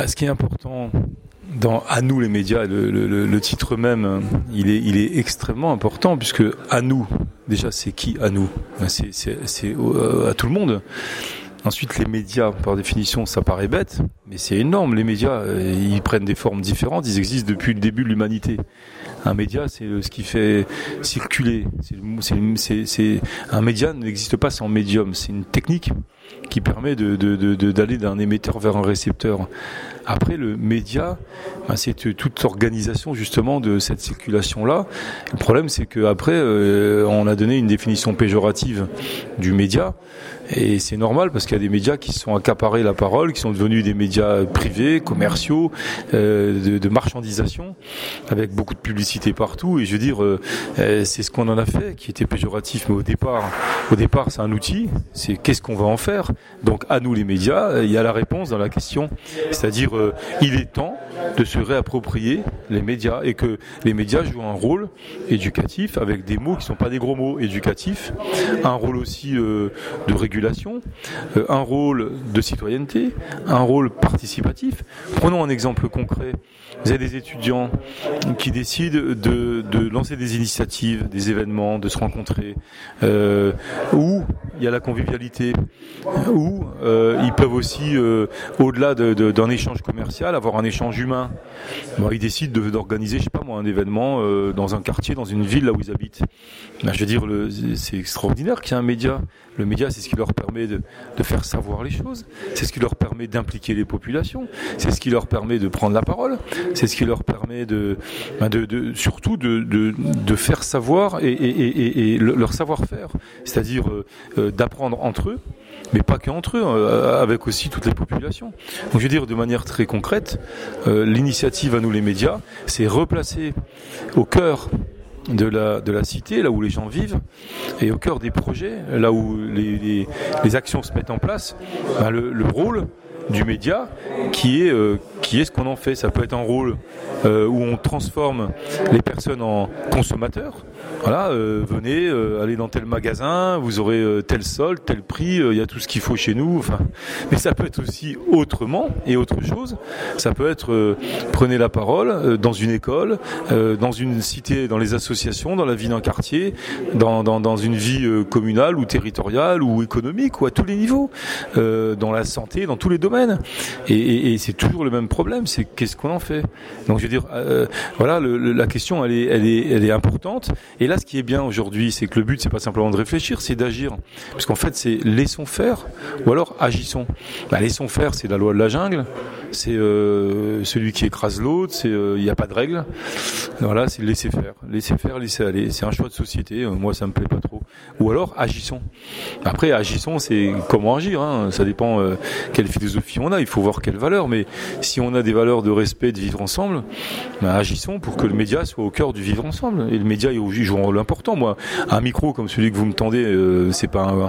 Ce qui est important dans À nous les médias, le titre même, il est extrêmement important, puisque à nous, déjà c'est qui à nous? C'est à tout le monde. Ensuite, les médias, par définition, ça paraît bête, mais c'est énorme. Les médias, ils prennent des formes différentes, ils existent depuis le début de l'humanité. Un média, c'est ce qui fait circuler. Un média n'existe pas sans médium. C'est une technique qui permet d'aller d'un émetteur vers un récepteur. Après, le média, c'est toute organisation justement de cette circulation-là. Le problème, c'est qu'après, on a donné une définition péjorative du média, et c'est normal parce qu'il y a des médias qui se sont accaparés la parole, qui sont devenus des médias privés, commerciaux, de marchandisation, avec beaucoup de publicité partout. Et je veux dire, c'est ce qu'on en a fait, qui était péjoratif, mais au départ, c'est un outil. C'est qu'est-ce qu'on va en faire. Donc, à nous les médias, il y a la réponse dans la question, c'est-à-dire il est temps de se réapproprier les médias, et que les médias jouent un rôle éducatif avec des mots qui ne sont pas des gros mots, éducatifs, un rôle aussi de régulation, un rôle de citoyenneté, un rôle participatif. Prenons un exemple concret. Vous avez des étudiants qui décident de lancer des initiatives, des événements, de se rencontrer, où il y a la convivialité, où ils peuvent aussi, au-delà d'un échange commercial, avoir un échange humain. Bon, ils décident d'organiser, je sais pas moi, un événement dans un quartier, dans une ville là où ils habitent. Je veux dire, c'est extraordinaire qu'il y ait un média. Le média, c'est ce qui leur permet de faire savoir les choses, c'est ce qui leur permet d'impliquer les populations, c'est ce qui leur permet de prendre la parole, c'est ce qui leur permet surtout de faire savoir et leur savoir-faire, c'est-à-dire d'apprendre entre eux, mais pas qu'entre eux, avec aussi toutes les populations. Donc je veux dire, de manière très concrète, l'initiative à nous les médias, c'est replacer au cœur de la cité, là où les gens vivent, et au cœur des projets, là où les actions se mettent en place, le rôle du média qui est ce qu'on en fait. Ça peut être un rôle où on transforme les personnes en consommateurs. Voilà, venez, allez dans tel magasin, vous aurez tel solde, tel prix, il y a tout ce qu'il faut chez nous. Enfin, mais ça peut être aussi autrement et autre chose. Ça peut être prenez la parole dans une école, dans une cité, dans les associations, dans la vie d'un quartier, dans une vie communale ou territoriale ou économique, ou à tous les niveaux, dans la santé, dans tous les domaines. Et c'est toujours le même problème, c'est qu'est-ce qu'on en fait. Donc je veux dire, voilà, la question elle est importante. Et là, ce qui est bien aujourd'hui, c'est que le but, c'est pas simplement de réfléchir, c'est d'agir. Parce qu'en fait, c'est laissons faire ou alors agissons. Laissons faire, c'est la loi de la jungle. C'est celui qui écrase l'autre. C'est il n'y a pas de règle. Voilà, c'est laisser faire, laisser aller. C'est un choix de société. Moi, ça me plaît pas trop. Ou alors agissons. Après, agissons, c'est comment agir. Ça dépend quelle philosophie on a. Il faut voir quelles valeurs. Mais si on a des valeurs de respect, de vivre ensemble, agissons pour que le média soit au cœur du vivre ensemble. Et le média joue un rôle important. Moi, un micro comme celui que vous me tendez, c'est pas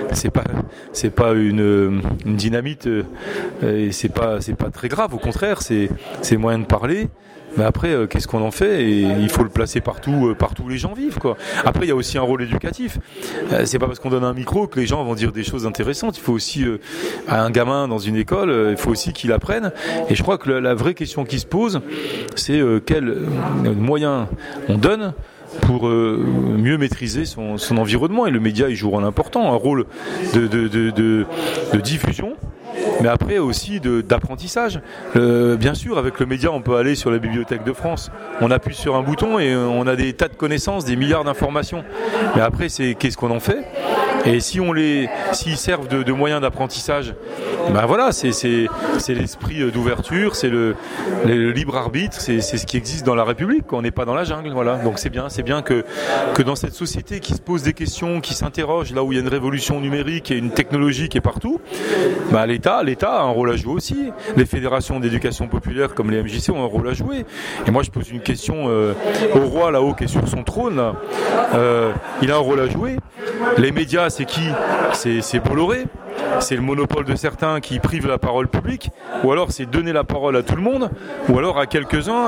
une dynamite. Et c'est pas très grave. Au contraire, c'est moyen de parler. Mais après, qu'est-ce qu'on en fait? Et il faut le placer partout où les gens vivent, quoi. Après, il y a aussi un rôle éducatif. C'est pas parce qu'on donne un micro que les gens vont dire des choses intéressantes. Il faut aussi, à un gamin dans une école, il faut aussi qu'il apprenne. Et je crois que la vraie question qui se pose, c'est quels moyens on donne pour mieux maîtriser son environnement. Et le média, il joue un rôle important, un rôle de diffusion. Mais après aussi d'apprentissage. Bien sûr, avec le média, on peut aller sur la Bibliothèque de France. On appuie sur un bouton et on a des tas de connaissances, des milliards d'informations. Mais après, c'est qu'est-ce qu'on en fait? Et s'ils servent de moyens d'apprentissage, voilà, c'est l'esprit d'ouverture, c'est le libre arbitre, c'est ce qui existe dans la République, quand on n'est pas dans la jungle, voilà. Donc c'est bien que dans cette société qui se pose des questions, qui s'interroge, là où il y a une révolution numérique et une technologie qui est partout, l'État a un rôle à jouer aussi. Les fédérations d'éducation populaire comme les MJC ont un rôle à jouer. Et moi je pose une question au roi là-haut qui est sur son trône, là. Il a un rôle à jouer. Les médias, c'est qui? C'est Bolloré. c'est le monopole de certains qui privent la parole publique, ou alors c'est donner la parole à tout le monde, ou alors à quelques-uns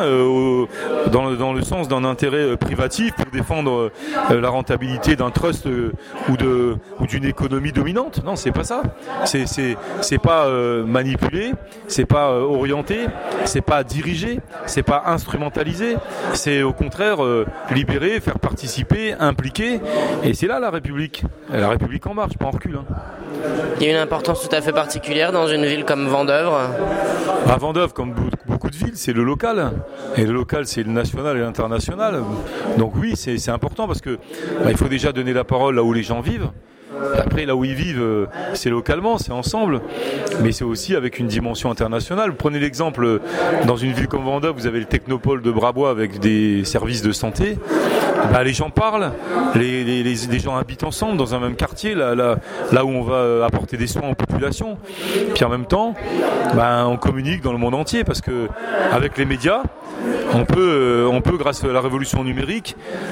dans le sens d'un intérêt privatif pour défendre la rentabilité d'un trust ou d'une économie dominante. Non, c'est pas ça. C'est pas manipulé, c'est pas orienté, c'est pas dirigé, c'est pas instrumentalisé. C'est au contraire libérer, faire participer, impliquer. Et c'est là la République. Et la République en marche, pas en recul. Il y a une importance tout à fait particulière dans une ville comme Vendeuvre. À Vendeuvre, comme beaucoup de villes, c'est le local. Et le local, c'est le national et l'international. Donc oui, c'est important parce que il faut déjà donner la parole là où les gens vivent. Après, là où ils vivent, c'est localement, c'est ensemble, mais c'est aussi avec une dimension internationale. Prenez l'exemple, dans une ville comme Vendeuvre, vous avez le technopole de Brabois avec des services de santé. Les gens parlent, les gens habitent ensemble dans un même quartier, là où on va apporter des soins aux populations. Puis en même temps, on communique dans le monde entier parce que avec les médias, on peut grâce à la révolution numérique,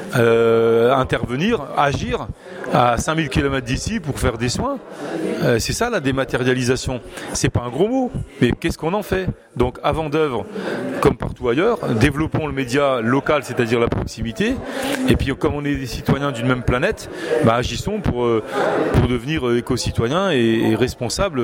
intervenir, agir à 5000 km d'ici pour faire des soins. C'est ça la dématérialisation. C'est pas un gros mot, mais qu'est-ce qu'on en fait? Donc à Vendeuvre, comme partout ailleurs, développons le média local, c'est-à-dire la proximité. Et puis comme on est des citoyens d'une même planète, agissons pour devenir éco-citoyens et responsables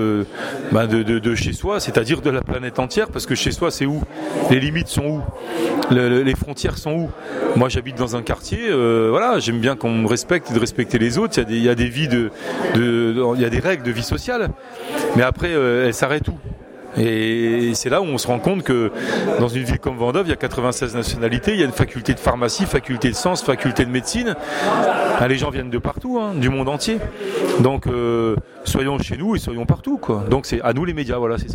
de chez soi, c'est-à-dire de la planète entière, parce que chez soi c'est où? Les limites sont où? Les frontières sont où? Moi j'habite dans un quartier, j'aime bien qu'on me respecte et de respecter les autres. Il y a des vies il y a des règles de vie sociale, mais après elles s'arrêtent où? Et c'est là où on se rend compte que dans une ville comme Vendeuvre, il y a 96 nationalités, il y a une faculté de pharmacie, faculté de sciences, faculté de médecine. Les gens viennent de partout, du monde entier. Donc soyons chez nous et soyons partout, quoi. Donc c'est à nous les médias, voilà, c'est ça.